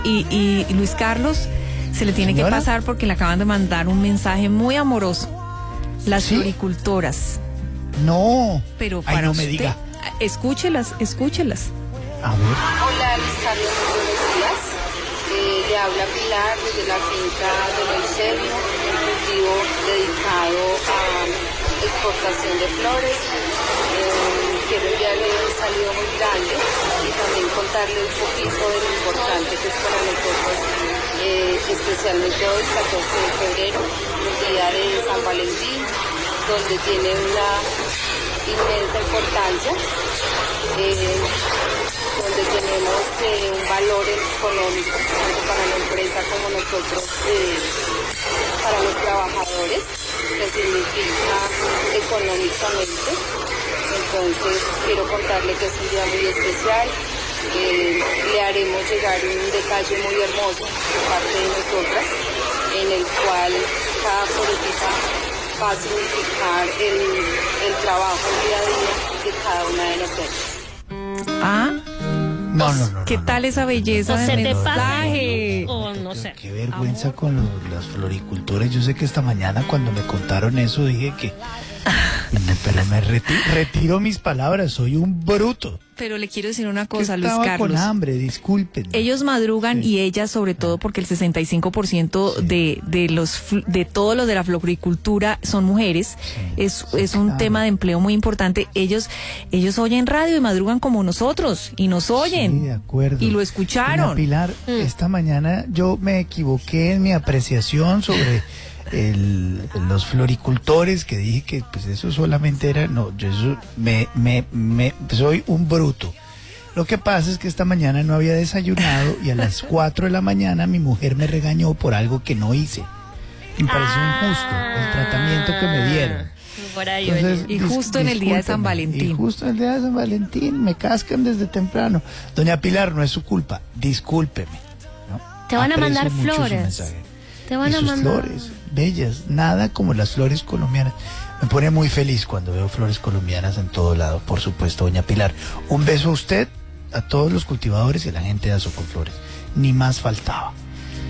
Y Luis Carlos se le tiene que pasar porque le acaban de mandar un mensaje muy amoroso. Las floricultoras. No. Pero para no usted, me diga. Escúchelas. A ver. Hola Luis Carlos, muy buenos días. Le habla Pilar desde la finca del Eusebio, un cultivo dedicado a exportación de flores. Quiero enviarle un saludo muy grande y también contarle un poquito de lo importante que es para nosotros, especialmente hoy, 14 de febrero, el día de San Valentín, donde tiene una inmensa importancia, donde tenemos un valor económico, tanto para la empresa como nosotros, para los trabajadores, que significa económicamente. Entonces quiero contarle que es un día muy especial. Le haremos llegar un detalle muy hermoso de parte de nosotras, en el cual cada florecita va a significar el trabajo día a día de cada una de nosotras. No. ¿Qué tal esa belleza de mensaje? No sé. Qué vergüenza con las floricultores. Yo sé que esta mañana cuando me contaron eso dije que... Pero me retiro mis palabras, soy un bruto. Pero le quiero decir una cosa, Luis Estaba Carlos. con hambre, disculpen. Ellos madrugan y ellas sobre todo porque el 65% de todos los de la floricultura son mujeres. Es un tema de empleo muy importante. Ellos oyen radio y madrugan como nosotros y nos oyen. Sí, de acuerdo. Y lo escucharon. Doña Pilar, esta mañana yo me equivoqué en mi apreciación sobre los floricultores, que dije que pues eso solamente era, no, yo eso soy un bruto. Lo que pasa es que esta mañana no había desayunado y a las 4 de la mañana mi mujer me regañó por algo que no hice. Me pareció injusto el tratamiento que me dieron. Por ahí. Entonces, y justo en el día de San Valentín. Y justo en el día de San Valentín me cascan desde temprano. Doña Pilar, no es su culpa, discúlpeme, ¿no? Te van a Aprecio mandar mucho su flores. mensaje. Te van Y a sus mandar flores, bellas, nada como las flores colombianas. Me pone muy feliz cuando veo flores colombianas en todo lado, por supuesto, doña Pilar. Un beso a usted, a todos los cultivadores y a la gente de Azocoflores. Ni más faltaba.